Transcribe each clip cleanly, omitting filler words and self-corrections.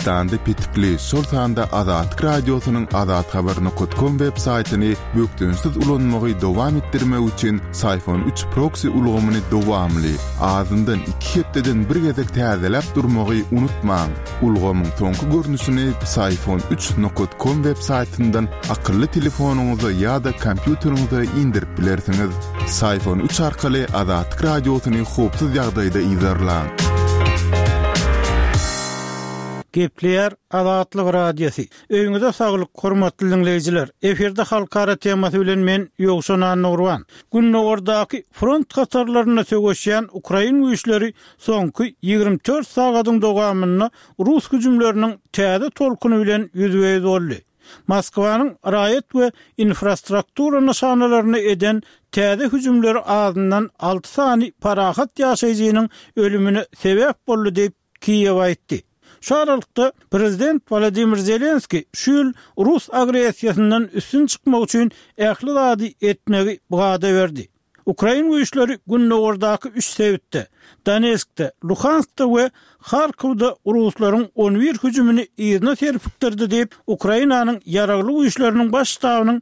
Pakistan'da pitikli Sultan'da Azad Radyosu'nun Azad Haber.com web saytini büktünsiz ulanmagy dowam etdirmek üçin Sayfon 3 proxy ulgamyny dowamly azyndan 2 hepdeden bir gezek täzelep durmagy unutmaň. Ulgamyň soňky görnüşini sayfon3.com web saytyndan akylly telefonuňyza ýa-da kompýuteriňize indirip bilersiňiz. Sayfon 3 arkaly Azad Radyosu'ny hopsuz ýagdaýda izlerläň. Gepler Azatlyk Radiosu. Öňüňizde saglyk, hormatly dinleýijiler. Eferde halkara temasy bilen men Ýogşan Nurwan. Günnäwirdaky front katarlaryna sögeşýän Ukraina güýçleri soňky 24 sagatyň dowamyny Rus hüjümleriniň täze tolkuny bilen ýüzüge boldy. Moskwanyň raýat we infrastruktura nişanalaryny eden täze hüjümleri azyndan 6 sany parahat ýaşaýjynyň ölümine sebäp boldy diýip Kiýew aýtdy. Şu aralıkta Prezident Vladimir Zelenski şu yıl Rus agresiýasyndan üstün çıkmak üçin ähli zady etmegi wada berdi. Ukraina güýçleri günnäwirdaky 3 sebäpde Donetsk'te, Luhansk'ta we Kharkow'da Ruslaryň 11 hüjümini ýerine serpikdirdi diýip Ukrainanyň ýaragly güýçleriniň baş ştabynyň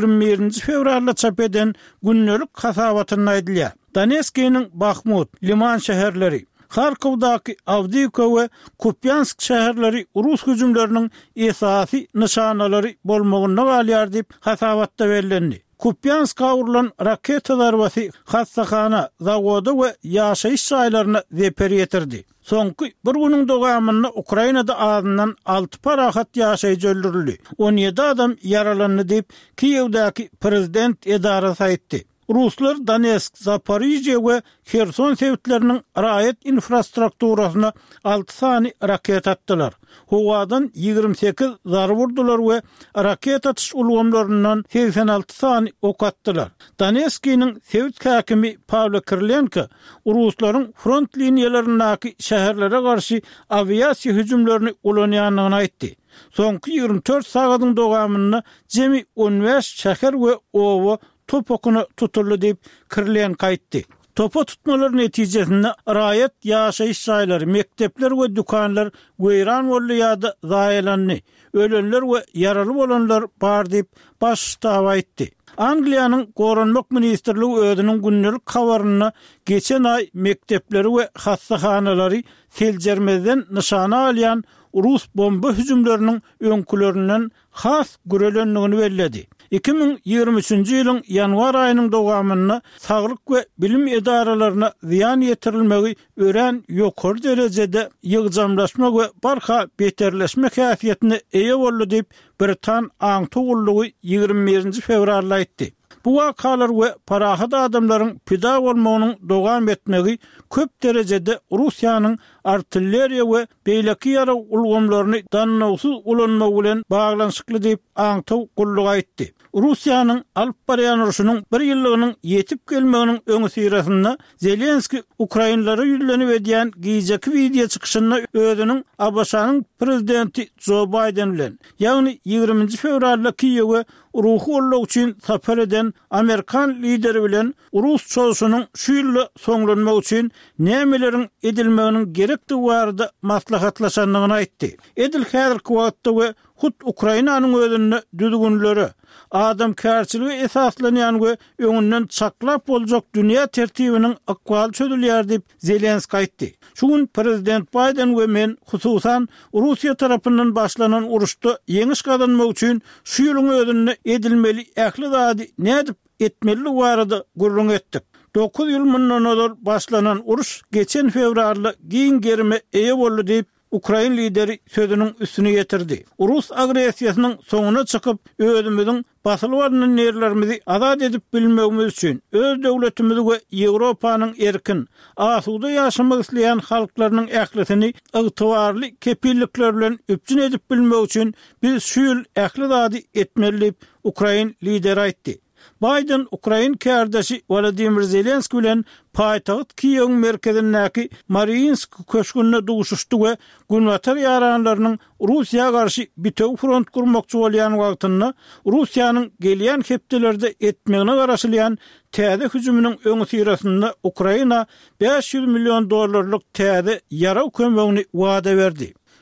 21 fevralda çap eden günnelik hasabatyny aýdylýar. Donetsk'niň Bakhmut, Liman şäherleri, Kharkow'daky Avdiivka we Kupyansk şäherleri Rus hüjümleriniň esasy nişanalary bolmagyna galýar diýip hasabatda berildi. Kupyansk'a urulan raketa zarbasy hassahana, zawoda we ýaşaýyş şaýlaryna zeper ýetirdi. Soňky bir günüň dowamyny Ukrainada azyndan 6 parahat ýaşaýjy öldürildi. 17 adam ýaralandy diýip Kiýewdäki prezident edarasy aýtdy. Ruslar Donetsk, Zaporizhye we Kherson sebitlerinin raýat infrastrukturasyna 6 sany raket atdylar. Howadan 28 zar vurdular we raket atış ulgamlaryndan 86 sany ok atdylar. Donetsk'niň sebit häkimi Pavlo Krylenko Ruslaryň front liniýalarynaky şäherlere garşy aviasiýa hüjümlerini ulanýanyny aýtdy. Soňky 24 sagatyň dowamyny jemi 15 şäher we owa topokunu tutuldu diýip Krylen gaýtdy. Topa tutmalar netijesinde raýat ýaşaýyş şaýlary, mektepler we dükanlar weýran boldy ýa-da zaýalandy. Ölenler we ýaraly bolanlar bar diýip baş ştab aýtdy. Angliýanyň Goranmak ministrligi özüniň günnelik habaryna geçen ay mektepleri we hassahanalary seljermezden nişana alýan Rus bomba hüjümleriniň öňkülerinden has görelenligini bellädi. 2023-nji ýylyň ýanwar aýynyň dowamyny saglyk we bilim edaralaryna ziýan ýetirilmegi ören ýokary derejede ýygjamlaşma we barha beterleşme häsiýetine eýe boldy diýip Britan Aňtugullugy 21 fevralda aýtdy. Bu wakalar we parahat adamlaryň pida bolmagynyň dowam etmegi köp derejede Russiýanyň artilleriýa we beýleki ýara ulgamlaryny danawsuz ulanmagy bilen baglanyşykly diýip Aňtugullugy aýtdy. Russiýanyň alyp barýan uruşynyň 1 ýyllygynyň ýetip gelmeginiň öňü sirasynda Zelenski Ukrainalary ýüzlenip edýän giýjeki video çykyşyna özüniň Abaşanyň prezidenti Joe Biden bilen, ýagny 20 fevralda Kiýewge ruhy ullag üçin sapar eden Amerikan lideri bilen Rus çoğusynyň şu ýyly soňlanmak üçin nämeleriň edilmeginiň gerekli barada maslahatlaşanlygyny aýtdy. Edil häzirki wagtda we hut Ukrainanyň özüne düzgünleri, adam kärçiligi esaslanýan we öňünden çaklap boljak dünýä tertibiniň akwaly çözülýär diýip Zelenski aýtdy. Şu gün Prezident Biden we men hususan Russiýa tarapyndan başlanan uruşda ýeňiş kazanmak üçin şu ýylyň özüne edilmeli ähli zady nädip etmeli barada gurrun etdik. 9 ýyl mundan başlanan uruş geçen fevralda giň gerime eýe boldy diýip Ukraina lideri sözünün üstüne getirdi. Rus agresiýasynyň soňuna çykyp özümiziň basylwarynyň nerlerimizi azad edip bilmegimiz üçin öz döwletimizi we Ýewropanyň erkin, asuda ýaşamak isleýän halklarynyň ählisini ygtybarly kepillikler bilen üpjün edip bilmek üçin biz şu ýyl ähli zady etmeli Ukraina lideri aýtdy. Biden Ukraina kärdeşi Volodymyr Zelenski bilen paýtagyt Kiýew merkezindäki Mariinsk köşkünde duguşuşdy we günwatar ýaranlarynyň Russiýa garşy bitew front gurmakçy bolýan wagtynda Russiýanyň gelýän hepdelerde etmegine garaşylýan täze hüjüminiň öňü sirasynda Ukraina $500 milyon täze ýara kömegini wada berdi.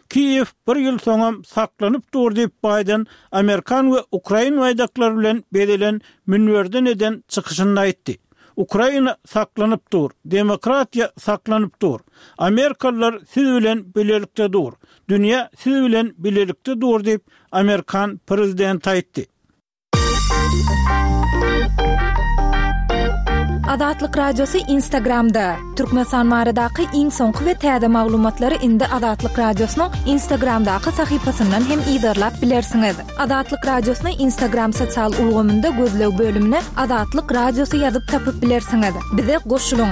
Kiev bir ýyl soňam saklanyp dur diýip Biden Amerikan we Ukraina waýdaklary bilen bedelen münwerden eden çykyşynda aýtdy. Ukraina saklanyp dur, demokratiýa saklanyp dur. Amerikalılar siz bilen bilelikde dur. Dünýä siz bilen bilelikde dur diýip Amerikan prezidenti aýtdy. Adatlyk radiosu Instagramda. Türkmenistan baradaky iň soňky we täze maglumatlary indi Adatlyk radiosynyň Instagramdaky sahypasyndan hem ýa-da bilersiňiz. Adatlyk radiosyny Instagram sosial ulgamynda gözleg bölümine Adatlyk radiosu ýazyp tapyp bilersiňiz. Bize goşulyň.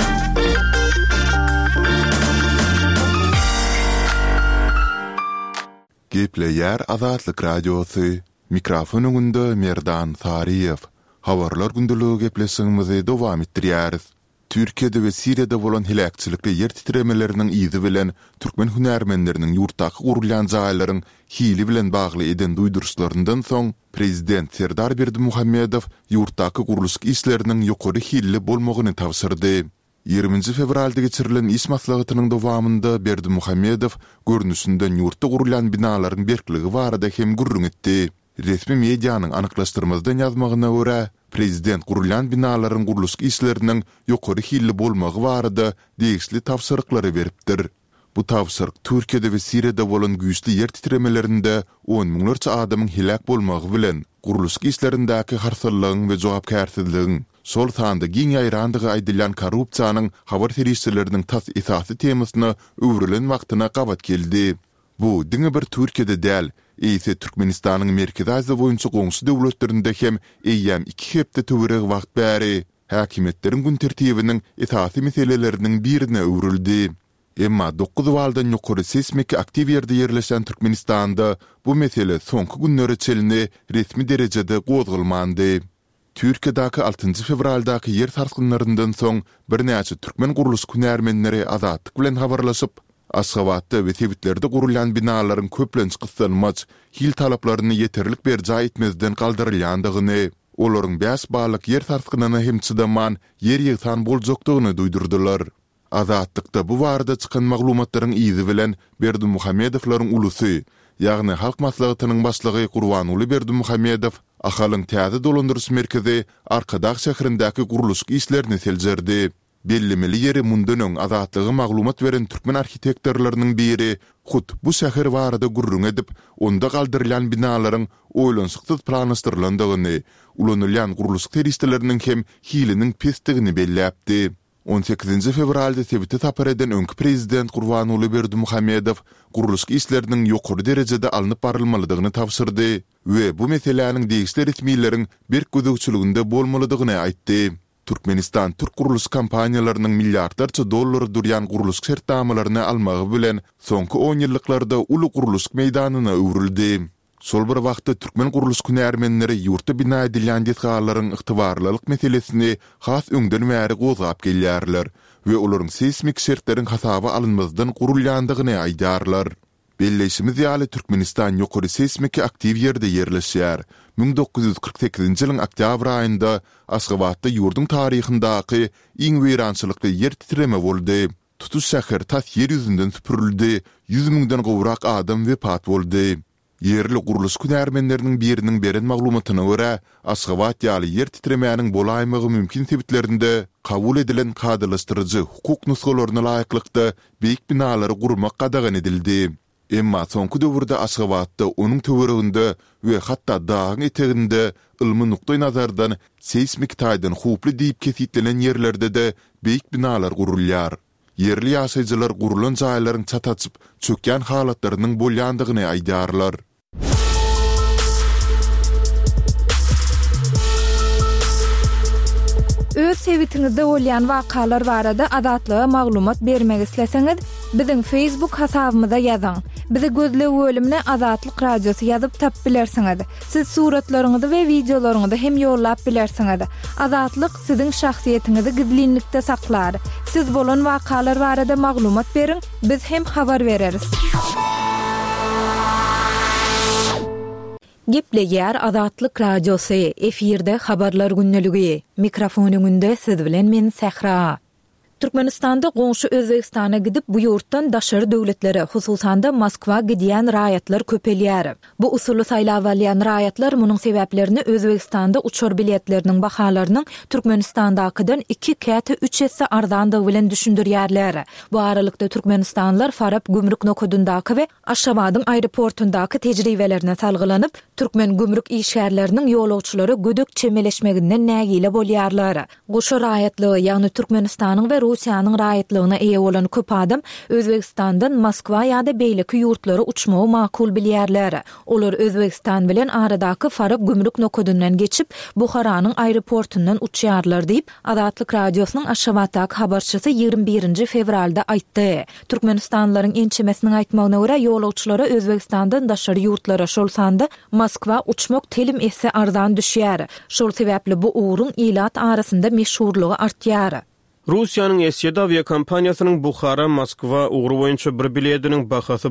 Gepleýär Adatlyk radiosu. Mikrofonunda Merdan Sariýew. Habarlar gündülüğü gepleşigimizi dowam etdirýäris. Türkiýede we Siriýede bolan hilakçylykly yer titremeleriniň izi bilen türkmen hünärmenleriniň ýurtdaky gurulýan jaýlaryň hili bilen bagly eden duýduruşlaryndan soň prezident Serdar Berdimuhammedow ýurtdaky guruluş işleriniň ýokary hilli bolmagyny tawsyrdy. 20 fevralda geçirilen iş maslahatynyň dowamynda Berdimuhammedow görnüşinden ýurtda gurulýan binalaryň berkligi barada hem gurrun etdi. Resmi medianın anyklaşdyrmazdan ýazmagyna görä, prezident gurulýan binalaryň guruluş işleriniň ýokary hilli bolmagy barada degişli tawsyrlyklary beripdir. Bu tawsyryk Türkiýede we Siriýede bolan güýçli yer titremelerinde 10 miňlerçe adamyň hilak bolmagy bilen guruluş işlerindäki harsallygyň we jogapkärçiligiň sol sanda giň ýaýrandygy aýdylan korrupsiýanyň habar teristleriniň tas esasy temasyna öwrilen wagtyna gabat geldi. Bu diňe bir Türkiýede däl, ise Türkmenistanyň Merkezi Aziýa boýunça goňşy döwletlerinde hem eýýäm 2 hepde töwereg wagt bäri häkimetleriň gün tertibiniň esasy meseleleriniň birine öwrildi. Emma 9 waldan ýokary seismik aktiv ýerde ýerleşen Türkmenistanda bu mesele soňky günlere çelini resmi derejede gozgulmandy. Türkiýedaky 6 fevraldaky yer sarsgynlaryndan soň bir näçe türkmen guruluş hünärmenleri azatlyk bilen habarlaşyp Aşgabatda we Tebitlerde gurulýan binalaryň köplenç gyslanmaç hil talaplaryny ýeterlik berja etmezden galdyrylýandygyny, olaryň 5 balyk yer sarsgynyna hem çydaman yer ýygtan boljakdygyny duýdurdylar. Azatlykda bu barada çykan maglumatlaryň izi bilen Berdimuhammedowlaryň ulusy, ýagny halk maslahatynyň başlygy Gurbanuly Berdimuhammedow ahalyň täze dolandyryş merkezi Arkadag şäherindäki guruluş işlerini seljerdi. Bellimeli yeri mundan azatlygy maglumat beren türkmen arhitektorlarynyň biri hut bu şäher barada gurrun edip onda galdyrılan binalaryň oýlansyksız planlaşdyrylanyny, ulanylýan guruluş teristleriniň hem hiliniň pestigini belläpdi. 18 fevralda Tebitde tapar eden öňkü prezident Gurbanuly Berdimuhammedow guruluş işleriniň ýokary derejede alınıp barylmalydygyny tawsyrdy we bu meseleleriň degişli resmiýetleriň bir gözükçülüginde bolmalydygyny aýtdy. Türkmenistan Türk guruluş kampaniýalarynyň milliardarça dollar durýan guruluş şertnamalaryny almagy bilen soňky 10 ýyllyklarda uly guruluş meýdanyna öwrildi. Sol bir wagtda türkmen guruluş hünärmenleri ýurtda bina edilýän detgallaryň ygtybarlylyk meselesini has öňden bäri gozap gelýärler we olaryň seismik şertleriň hasaba alınmazdan gurulýandygyny aýdarlar. Belleşimiz ýaly Türkmenistan ýokary seismik aktiv ýerde ýerleşýär. 1948-nji ýylyň oktyabr aýynda Aşgabatda ýurdun taryhyndaky iň weýrançylykly yer titreme boldy. Tutuş şäher tas yer ýüzünden süpürildi. 100 miňden gowrak adam wepat boldy. Yerli guruluş hünärmenleriniň biriniň beren maglumatyna görä, Aşgabat ýaly yer titremäniň bolaýmagy mümkin sebitlerinde kabul edilen kadrlaşdyrjy hukuk nusgalaryna laýyklykda beýik binalary gurmak gadagan edildi. Emma soňky döwürde Aşgabatda onuň töwereginde we hatda dağın eteginde ilmi nukta nazardan seismik taýdan huply diýip kesitlenen ýerlerde de beýik binalar gurulýar. Yerli ýaşaýjylar gurulan jaýlaryň çataçyp çökýän halatlarynyň bolýandygyny aýdarlar. Öz sebitiňizde bolýan wakalar barada adatlyga maglumat bermek isleseňiz, biziň Facebook hasabymyza ýazyň. Bizi gözle bölümine Azatlyk radiosu ýazyp tap bilersiňiz. Siz suratlaryňyzy we videolaryňyzy hem ýollap bilersiňiz. Azatlyk siziň şahsiýetiniňizi gizlinlikde saklar. Siz bolan wakalar barada maglumat beriň, biz hem habar bereriz. Gepleýär Azatlyk radiosu, efirde habarlar günneligi. Mikrofonyňda siz bilen men Sehra. Türkmenistanda goňşy Özbegistana gidip bu ýurtdan daşary döwletlere, hususan da Moskwa gidýän raýatlar köpelýär. Bu usuly saýlap alýan raýatlar munyň sebäplerini Özbegistanda uçur biletleriniň bahalarynyň Türkmenistandakydan 2 käte 3 esse arzandygy bilen düşündirýärler. Bu aralykda Türkmenistanlılar Farab gümrük nokodundaky we Aşgabatyň aeroportundaky tejribelerine salgylanyp, Türkmen gümrük işgärleriniň ýolagçylary gödök çemeleşmeginden nägile bolýarlar. Goşa raýatlygy, ýagny Türkmenistanyň we Russiýanyň raýatlygyna eýe bolan köp adam Özbegistandan Moskwa ýa-da beýleki ýurtlara uçmagy makul bilýärler. Olar Özbegistan bilen aradaky Farab gümrük nokodundan geçip Buharanyň aeroportundan uçýarlar diýip Azatlyk radiosynyň Aşgabatdaky habarçysy 21 fevralda aýtdy. Türkmenistanlylaryň ençemesiniň aýtmagyna görä ýolagçylara Özbegistandan daşary ýurtlara şolsanda Moskwa uçmak telim esse arzan düşýär. Şol sebäpli bu ugrun ilat arasynda meşhurlygy artýar. Russiýanyň Esyed aviakompaniýasynyň Buhara Moskwa ugru boýunça bir biletiniň bahasy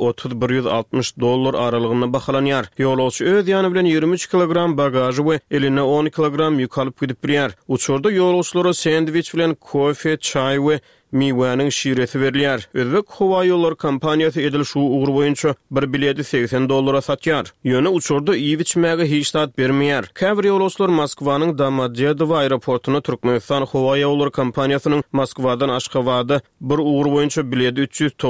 $130–160 aralygynda bahalanýar. Ýolagçy öz ýany bilen 23 kilogram bagajy we eline 10 kilogram ýük alyp gidip birýär. Uçurda ýolagçylara sandwich bilen kofe, çay we miwanyň şireti berilýär. Özbek Howa ýolları kompaniýasy edil şu ugru boýunça bir bileti $80 satýar. Ýöne uçurda iýip içmäge hiç tat bermeýär. Käbir ýolagçylar Moskwanyň Domodedowo aeroportuna Türkmenistan Howa ýolları kompaniýasynyň Moskwadan Aşgabada bir ugru boýunça bileti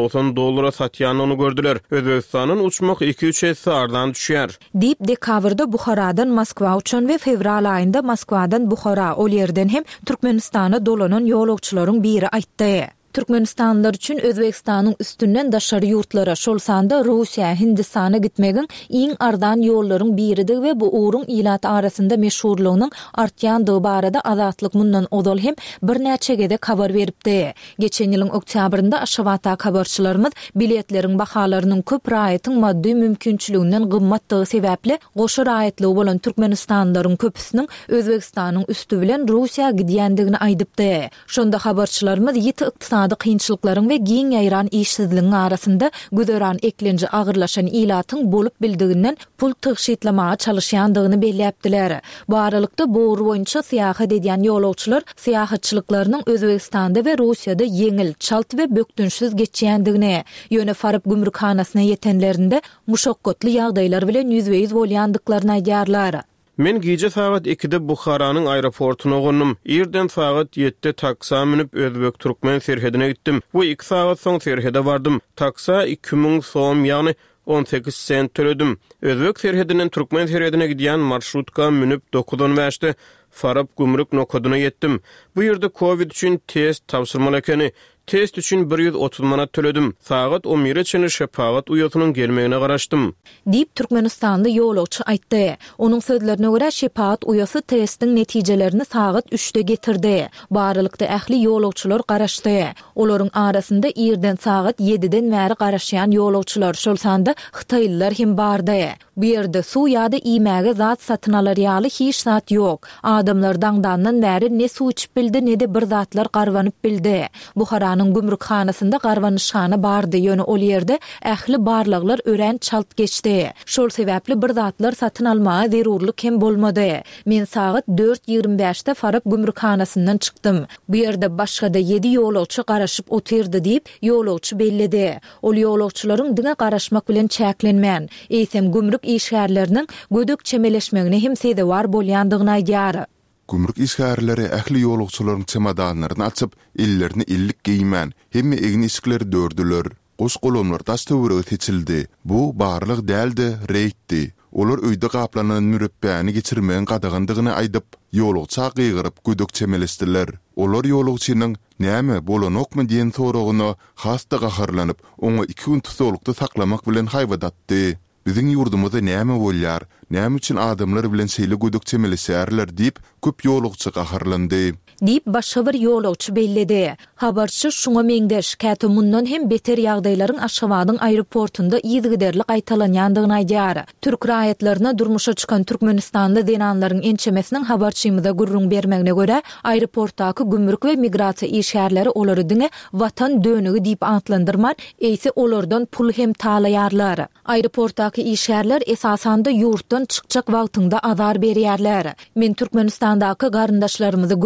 $390 satýanyny gördüler. Özbekistanyň uçmak 2-3 esse ardan düşýär. Diýip dekabrda Buharadan Moskwa uçan we fevral aýynda Moskwadan Buhara ol ýerden hem Türkmenistana dolanan ýolagçylaryň biri aýtdy. Türkmenistanlılar üçün Özbegistanyň üstünden daşary ýurtlara şolsanda Russiýa, Hindistana gitmegiň iň ardan ýollaryň biridir we bu ugrun ilat arasynda meşhurlygynyň artýandygy barada Azatlyk mundan odal hem bir näçe gede habar beripdi. Geçen ýylyň oktýabrynda Aşgabatda habarçylarymyz biletleriň bahalarynyň köp raýatyň maddi mümkinçiliginden gymmatdygy sebäpli goşa raýatlygy bolan Türkmenistanlylaryň köpüsiniň Özbegistanyň üstü bilen Russiýa gidýändigini aýdypdy. Şonda habarçylarymyz ýeti kynçylyklaryň we giň ýaýran işsizligiň arasynda güdöran eklenji agyrlaşan ilatyň bolup bildiginden pul tygyşytlamaga çalışýandygyny belläpdiler. Bu aralykda bu ugru boýunça syýahat edýän ýolagçylar syýahatçylyklarynyň Özbegistanda we Russiýada yeňil, çalt we bökdünçsiz geçýändigini, ýöne Farab gümrükhanasyna ýetenlerinde muşakkatly ýagdaýlar bilen ýüzbeýiz bolýandyklaryny aýdýarlar. Men gece saat 2'de Buharanyň aeroportuna gonnum. Irden saat 7'de taksa minip Özbek Türkmen serhedine gittim. Bu 2 saat soň serhede bardym. Taksa 2000 soň ýagny 18 sent töledim. Özbek serhedinden Türkmen serhedine gidýän marşrutka minip 9:05'de Farab gümrük nokoduna ýetdim. Bu ýerde Covid üçin test tapşyrmaly ekeni. Test üçün 130 manat töledim. Saat 11'e çenli şepagat uyatynyň gelmegine garaşdym. Diýip Türkmenistanly ýolagçy aýtdy. Onuň sözlerine görä şepagat uyasy testiň netijelerini saat 3'de getirdi. Baralykda ähli ýolagçylar garaşdy. Olaryň arasynda irden saat 7'den bäri garaşýan ýolagçylar şolsanda Hytaýlylar hem bardy. Bu ýerde suw ýa-da iýmäge zat satyn alarýaly hiç zat ýok. Adamlar daňdandan bäri ne suw içip bildi, ne de bir zatlar garwanyp bildi. Buharanyň gümrükhanasynda garwanyşhana bardy, ýöne ol ýerde ähli barlyklar ören çalt geçdi. Şol sebäpli bir zatlar satyn almaga zerurlyk hem bolmady. Men saat 4:25'de Farab gümrükhanasyndan çykdym. Bu ýerde başga da 7 ýolagçy garaşyp oturdy diýip ýolagçy bellidi. Ol ýolagçylaryň diňe garaşmak bilen çäklenmän. Eýsem gümrük işgärleriniň gödök çemeleşmegine hem sedewar bolýandygyny aýdýar. Gümrük işgärleri ähli ýolagçylaryň çemadanlaryny açyp, illerini illik giýmän, hemme egin işgleri dördüler. Goş golamlar daş töwregi seçildi. Bu barlyk däldi, reýtdi. Olar öýde gaplanan mürebbäni geçirmeýän gadagandygyny aýdyp, ýolagça gygyryp gödök çemeleşdiler. Olar ýolagçynyň näme bolanokmy diýen soragyna hasta gaharlanyp, oňa 2 gün tutulukda saklamak bilen haýwadatdy. Biziň ýurdumyzda näme bolýar, näme üçin adamlar bilen şeýle gödök çemeleşýärler diýip köp ýolagçy gaharlandy. Diýip başga bir ýolagçy bellidi. Habarçy şuňa meňdeş käte mundan hem beter ýagdaýlaryň Aşgabatyň aeroportunda ýygyderlik aýtalanýandygyny aýdýar. Türk raýatlaryna durmuşa çykan Türkmenistanda denanlaryň ençemesiniň habarçymyza gurrun bermegine görä, aeroportdaky gümrük we migrasiýa işgärleri olary diňe watan dönügi diýip atlandyrman, eýse olardan pul hem talaýarlar. Aeroportdaky işgärler esasanda ýurtdan çykjak wagtynda azar berýärler. Men Türkmenistandaky garyndaşlarymyzy görüp,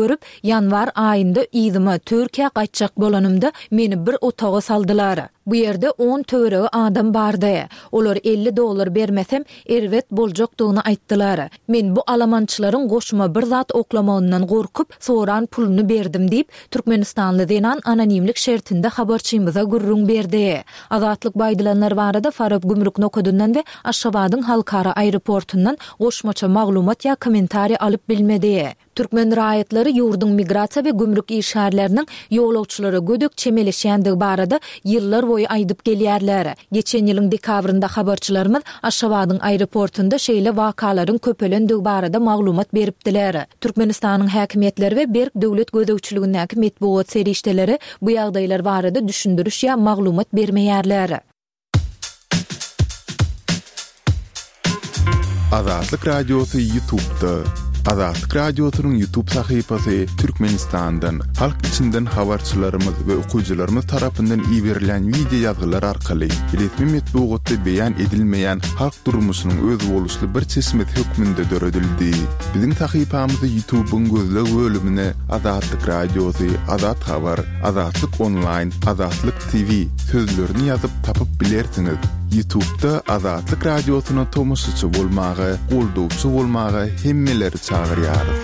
Yanvar ayında izime Türkiye qaçacak bolanımda meni bir otağa saldılar. Bu yerde 10 töre adam bardı. Olar $50 bermesem ervet boljakdygyny aýtdylar. Men bu alamançylaryň goşuma bir zat oklamağından gorkup soran pulunu berdim diýip Türkmenistanly denan anonimlik şertinde habarçymyza gurrun berdi. Azatlyk baýdylanlar barada Farab gümrük nokodundan we Aşgabatyň halkara aeroportundan goşmaça maglumat ya kommentari alyp bilmedi. Türkmen raýatlary ýurdun migrasiýa we gümrük işgärleriniň ýolagçylary gödök çemeleşýändigi barada ýyllar boýu aýdyp gelýärler. Geçen ýylyň dekabrynda habarçylarymyz Aşgabatyň aeroportunda şeýle wakalaryň köpelenligi barada maglumat beripdiler. Türkmenistanyň häkimetleri we Berk döwlet gödökçiligindäki medeniýet serişdeleri bu ýagdaýlar barada düşündürüş ýa maglumat bermeýärler. Azatlyk radiosu YouTube'da. Azatlyk radiosynyň YouTube sahypasy Türkmenistandan, halk içinden habarçylarymyz we okuwçylarymyz tarapyndan iýerilen video ýazgylar arkaly resmi medeniýetde beýan edilmeýän halk durmuşynyň öz boluşly bir çeşmet hökmünde döredildi. Biziň sahypamyzda YouTube'un gözleg bölümine Azatlyk radiosu, Azat habar, Azatlyk online, Azatlyk TV sözlerini ýazyp tapyp bilersiňiz. YouTube'da Azatlyk radiosyna tomoşaçy bolmagy, goldowçy bolmagy hemmeleri çağırýarys.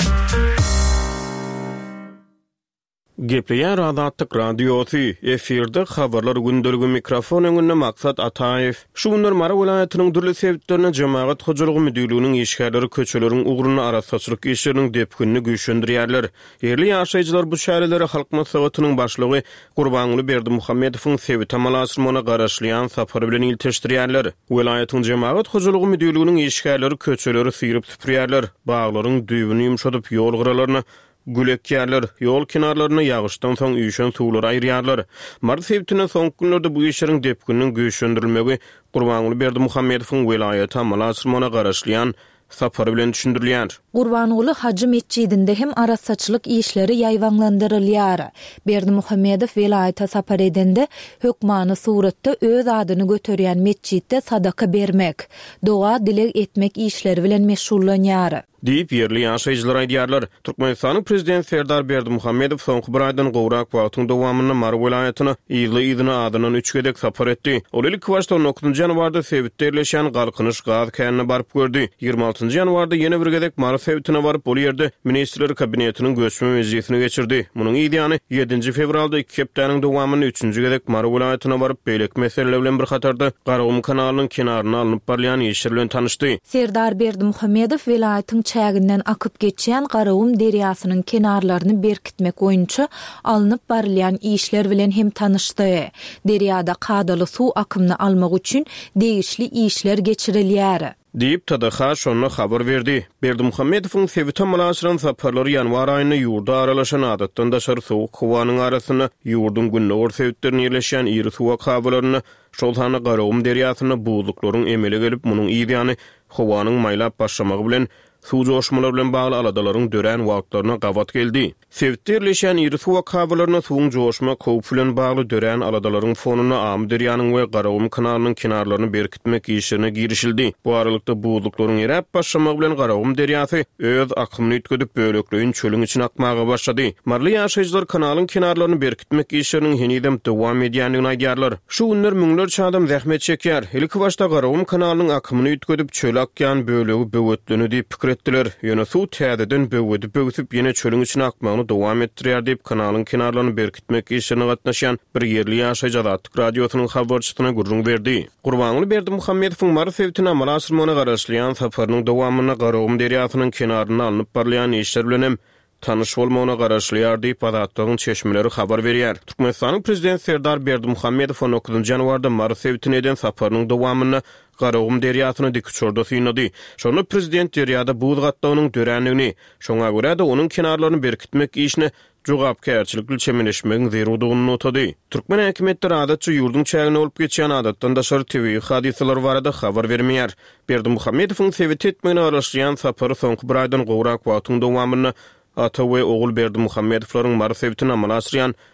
Gepleýär Azatlyk radiosu efirde habarlar gündeligi mikrofon öňünde Maksat Ataýew. Şu günler Mara welaýatynyň dürli sebitlerine jemaat hojalygy müdürliginiň işgärleri köçeleriň ugruny arasaçylyk işleriniň depkinini güýçlendirýärler. Yerli ýaşaýjylar bu şäherlere halk maslahatynyň başlygy Gurbanly Berdimuhammedowyň sebit amalasyrmana garaşlyan sapary bilen ilteşdirýärler. Welaýatyň jemaat hojalygy müdürliginiň işgärleri köçeleri sýryp süpürýärler. Baglaryň düýbüni ýumşatyp ýol gyralaryny gülekýärler, ýol kenarlaryna ýagyşdan soň üýşen suwlary aýrýarlar. Mart sebitine soňky günlerde bu işleriň depkininiň güýçlendirilmegi Gurbanly Berdimuhammedowyň welaýaty amalasyrmana garaşlyan sapary bilen düşündirilýär. Gurbanly Hacı mescidinde hem arasaçylyk işleri ýaýwanlandyrylýar. Berdimuhammedow welaýata sapar edende hökmany suratda öz adyny göterýän mescidde sadaka bermek, doga dilek etmek işleri bilen meşgullanýar. Diýip yerli ýaşaýjylar aýdýarlar. Türkmenistanyň prezident Serdar Berdimuhammedow soňky bir aýdan gowrak wagtyň dowamyny Mara welaýatyna ýyly adynyň 3 gedek sapar etdi. Ol ilk başda 9-njy ýanwarda sebitde ýerleşen Galkynyş gaz känine baryp gördü. 26-njy ýanwarda ýene bir gedek Mara sebitine baryp bol ýerde ministrler kabinetiniň göçme mezgilini geçirdi. Munyň ýa-ni 7-nji fevralda 2 hepdeniň dowamyny 3-nji gedek Mara welaýatyna baryp beýlek meseleler bilen bir hatarda Garagum kanalynyň kenaryna alınıp barlayan işler bilen tanışdy. Serdar Berdimuhammedow welaýatyň çäginden akyp geçýän Garagum deriýasynyň kenarlaryny berkitmek boýunça alınıp barlayan işler bilen hem tanışdy. Deriýada kadaly suw akymyny almak üçin degişli işler geçirilýär. Diýip TDH şonu habar berdi. Berdimuhammedowyň sebit amalasyryn saparlary ýanwar aýyna ýurda aralaşan adatdan daşary sowuk howanyň arasyna ýurdun günler sebitlerini ýerleşen ýeri suwa kabularyny şolhana Garagum deriýasyna buzluklaryň emele gelip munyň ýa-ni howanyň maýlap başlamagy bilen suw joşmalar bilen bagly aladalaryň dören wagtlaryna gawat geldi. Sebitde ýerleşen ýeri suwa kabularyna suwuň joşma köp bilen bagly dören aladalaryň fonuny am derýanyň we Garagum kanalynyň kenarlaryny berkitmek işlerine girişildi. Bu aralykda buzluklaryň ýerap başlamagy bilen Garagum deriýasy öz akymyny ýetkidip böleklüğün çölüň içine akmaga başlady. Marly ýaşaýjylar kanalyň kenarlaryny berkitmek işleriniň henidem dowam edýändigini aýdýarlar. Şu günler müňlerçe adam zähmet çekýär. Ilk başda Garagum kanalynyň akymyny ýetkidip çöl akýan bölegi böwetlenýär diýip etdiler. Ýöne suw täzeden böwedip böwüsüp ýene çölüň içine akmagyny dowam etdirýär diýip kanalyň kenarlaryny berkitmek işlerine gatnaşan bir yerli ýaşaýjy Azatlyk radiosynyň habarçysyna gurrun berdi. Gurbanly Berdimuhammedowyň Mara sebitine amalasyrmana garaşlyan saparynyň dowamyna Garagum deriýasynyň kenaryna alınıp barlayan işler bilen hem tanış bolmagyna garaşlýar diýip Azatlygyň çeşmeleri habar berýär. Türkmenistanyň prezident Serdar Berdimuhammedow 9-njy ýanwarda Mara sebitine eden saparynyň dowamyna Garagum deriýasyny dikçorda synady. Şonu prezident deriýada buz gatdagynyň dörenligini, şoňa görä de onuň kenarlaryny berkitmek işine jogapkärçilikli çemeleşmegiň zerurdygyny notady. Türkmen häkimetleri adatçy ýurdun çägine bolup geçýän adatdan daşary TV hadiseler barada habar bermeýär. Berdimuhammedowyň sebit etmegine garaşlyan sapary soňky bir aýdan gowrak wagtyň dowamyny ata we ogul Berdimuhammedowlaryň Mara sebitine amalasyryan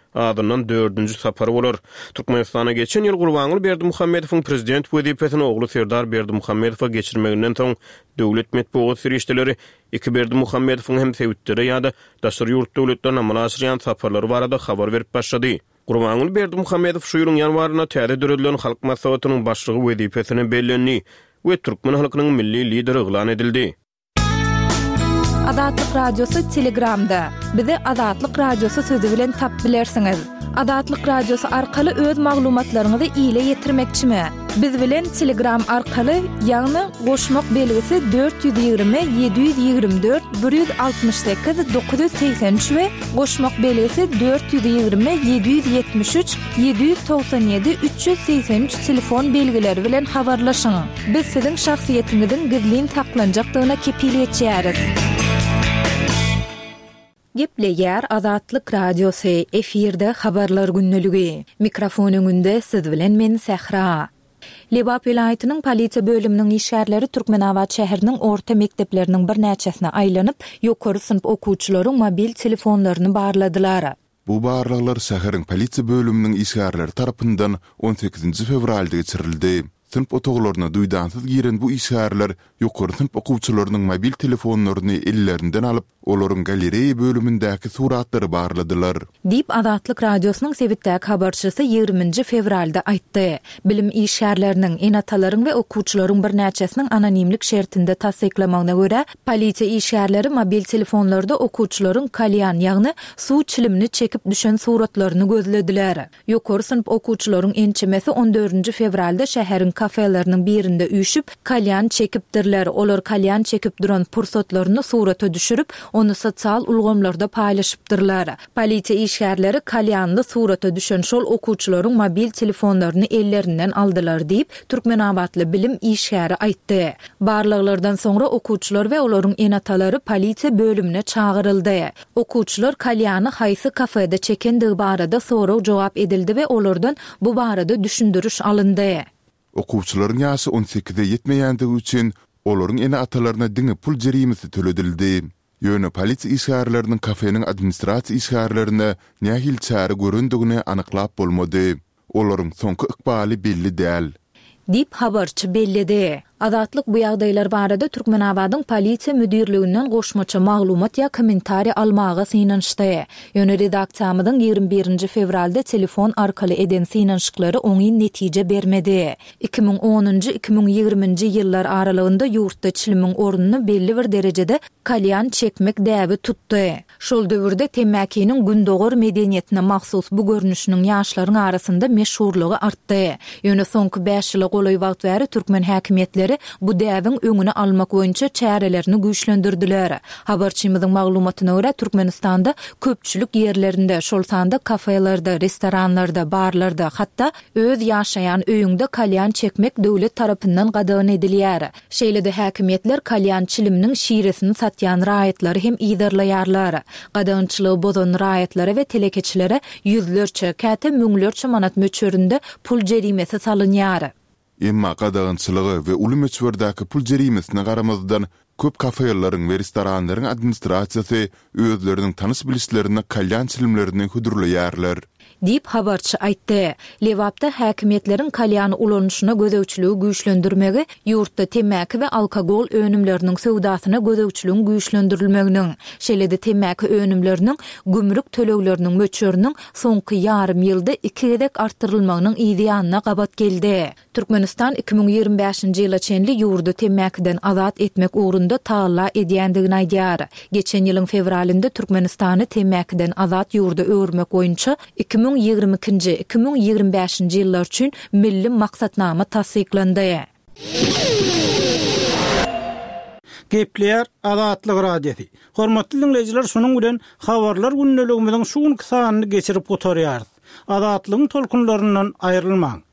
adından 4-nji sapary bolar. Türkmenistana geçen ýyl Gurbanuly Berdimuhammedowyň prezident wezipetini ogly Serdar Berdimuhammedowa geçirmeginden soň döwlet medeniýet serişdeleri iki Berdimuhammedowyň hem sewitleri ýa-da daşary ýurt döwletlerine amal aşyran saparlary barada habar berip başlady. Gurbanuly Berdimuhammedow şu ýylyň ýanwaryna täze döredilen halk maslahatynyň başlygy wezipetini bellendi we türkmen halkynyň milli lideri ýylan edildi. Adatlyk radiosu Telegramda. Bizi Adatlyk radiosu sözü bilen tap bilersiňiz. Adatlyk radiosu arkaly öz maglumatlaryňyzy ýyla ýetirmekçimi? Biz bilen Telegram arkaly ýagny goşmak belgisi 420 724 168 983 we goşmak belgisi 420 773 797 383 telefon belgileri bilen habarlaşyň. Biz siziň şahsiýetiňiziň gizlin taklanjakdygyna kepiliyet edýäris. Gepleýär Adatlyk radiosu efirde habarlar günneligi. Mikrofon öňünde siz bilen men Sehra. Lebap vilayatynyň polisiýa bölüminiň işgärleri Türkmenabad şäheriniň orta mekdepleriniň bir näçesine aýlanyp, ýokary synp okuwçylaryň mobil telefonlaryny barladylar. Bu barlaglar şäheriň polisiýa bölüminiň işgärleri tarapyndan 18 fevralda geçirildi. Sınıf otoglaryna duýdansız giren bu işgärler ýokary sınıf okuwçylarynyň mobil telefonlaryny ellerinden alyp, olaryň galereýa bölümindäki suratlary barladylar. Dip Adatlyk radiosynyň sebitdäki habarçysy 20 fevralda aýtdy. Bilim işgärleriniň enatalaryň we okuwçylaryň bir näçesiniň anonimlik şertinde tasdiklamagyna görä, polisiýa işgärleri mobil telefonlarda okuwçylaryň kalyan ýagny suw çilimini çekip düşen suratlaryny gözlediler. Ýokary sınıf okuwçylaryň ençemesi 14 fevralda şäheriň kafeleriniň birinde üýşüp kalyan çekipdirler. Olar kalyan çekip duran pursatlaryny surata düşürüp onu sosial ulgamlarda paýlaşypdyrlar. Polisiýa işgärleri kalyanly surata düşen şol okuwçylaryň mobil telefonlaryny ellerinden aldylar diýip Türkmenabadly bilim işgäri aýtdy. Barlyklardan soňra okuwçylar we olaryň enatalary polisiýa bölümine çağıryldy. Okuwçylar kalyany haýsy kafede çekendigi barada soraw jogap edildi we olardan bu barada düşündürüş alındy. Okuwçylaryň ýaşy 18-de ýetmeýändigi üçin olaryň enatalaryna diňe pul jerimesi töledildi. Ýöne polisiýa işgärleriniň kafenin administrasiýa işgärlerine nähil çäre göründigini anyklap bolmady. Olaryň soňky ykbaly belli däl. Dip habarçy bellidi. Adatlyk bu ýagdaýlar barada Türkmenabadyň polisiýa müdirliginden goşmaça maglumat ýa kommentari almagy synanşdy. Ýöne redaksiýamyzyň 21 fevralda telefon arkaly eden synanşyklary oňy netije bermedi. 2010-2020 ýyllar aralygynda ýurtda çilimiň ornuny belli bir derejede kalyan çekmek däbi tutdy. Şol döwürde temäkiniň gündogar medeniýetine mahsus bu görnüşiniň ýaşlaryň arasynda meşhurlygy artdy. Ýöne soňky 5 ýyla golay wagt bäri türkmen häkimetleri bu däwiň öňüne almak boýunça çärelerini güýçlendirdiler. Habarçymyzyň maglumatyna görä Türkmenistanda köpçülik ýerlerinde, şol sanda kafelerde, restoranlarda, barlarda, hatda öz ýaşaýan öýüňde kalyan çekmek döwlet tarapyndan gadagyn edilýär. Şeýlede häkimetler kalyan çiliminiň şiresini satýan raýatlary hem ýydarlaýarlar. Gadagynçylygy bozan raýatlary we telekeçilere ýüzlerçe, käte müňlerçe manat möçöründe pul jerimesi salynýar. Emma gadagynçylygy we uly möçberdäki pul jerimesine garamazdan köp kafeleriň we restoranlaryň administrasiýasy özleriniň tanys bilişlerini kalyan çilimlerini hudurlaýarlar. Dip habarçy aýtdy. Lewapda häkimetleriň kalyany ulanışyna gözewçiligi güýçlendirmegi, ýurtda temäki we alkogol önümleriniň sowdasyna gözewçiligiň güýçlendirilmeginiň, şeýlede temäki önümleriniň gümrük tölegleriniň möçöriniň soňky ýarym ýylda 2 gedek artdyrylmagynyň ideýanyna gabat geldi. Türkmenistan 2025-nji ýyla çenli ýurdu temäkiden azat etmek ugrunda taýla edýändigini aýdýar. Geçen ýylyň fevralynda Türkmenistany temäkiden azat ýurdu öwürmek boýunça 2020-2025-nji ýyllar üçin milli maksatnama tasdiklandy. Gepleýär Adatlyk radiosu. Hormatly dinleýijiler, şonuň bilen habarlar günneligimiziň şu sanyny geçirip gotarýar. Adatlygyň tolkunlaryndan aýrylmaň.